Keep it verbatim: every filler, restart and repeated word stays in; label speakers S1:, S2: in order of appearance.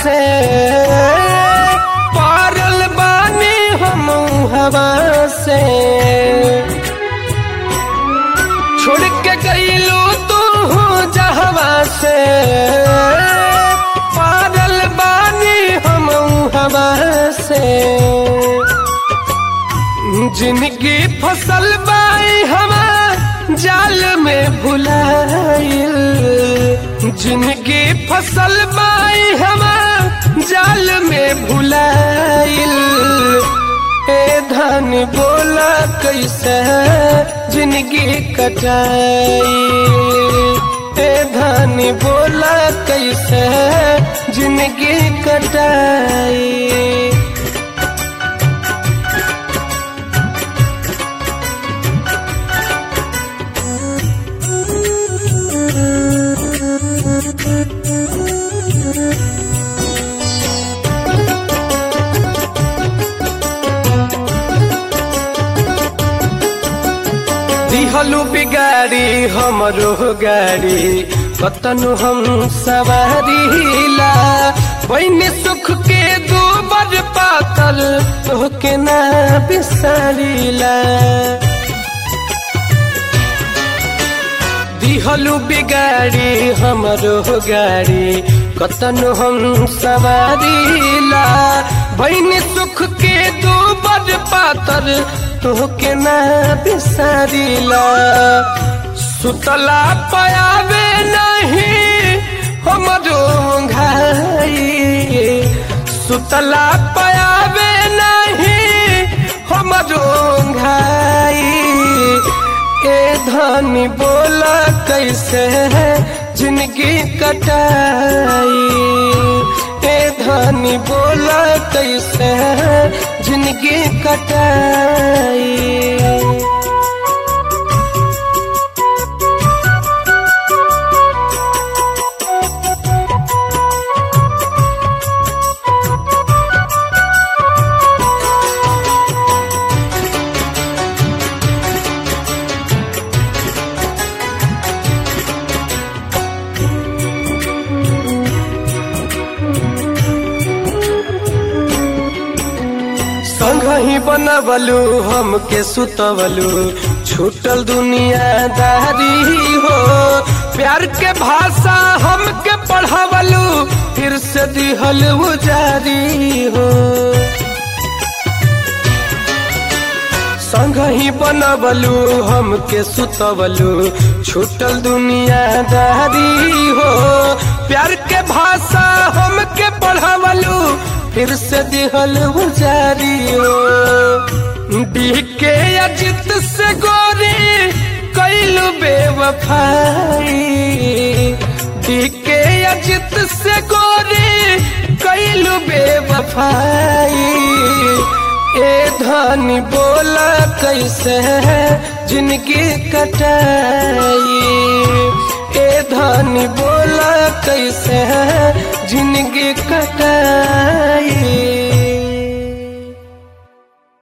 S1: से पारल बानी हम हवा से छोड़ के गईलू तू जहवा से पारल बानी हम हवा से जिनकी फसल बाई हवा जाल में भुलाइल जिनकी फसल बाई हवा जाल में भुलाइल ए धन बोला कैसे जिनकी कटाई ए धन बोला कैसे जिनकी कटाई दिहलू बिगाड़ी हमरो गाड़ी कतनु हम सवारीला बहनी सुख के दूबर पातल तोहके ना बिसारीला दिहलू बिगाड़ी हमरो गाड़ी कतनु हम सवारीला बहनी सुख के दूबर पातल तोहके ना बिसारीला सुतला पायावे नहीं हमरो घाई सुतला पायावे नहीं हमरो घाई ए धनी बोला कैसे है जिनकी कटाई ए धनी बोला कैसे है जिनकी कटाई संगही बनवलू हमके सुतवलू छूटल दुनियादारी हो प्यार के भाषा हमके पढ़ावलू फिर से दिहल जारी हो संगही बनवलू हमके सुतवलू छूटल दुनियादारी हो प्यार के भाषा हमके पढ़ावलू फिर से दिहल जारी हो डीके अजित से गोरी कैलू बेवफाई डीके अजित से गोरी कैलू बेवफाई ए धनी बोला कैसे है जिनकी कटाई ए धनी बोला कैसे है जिनकी कटाई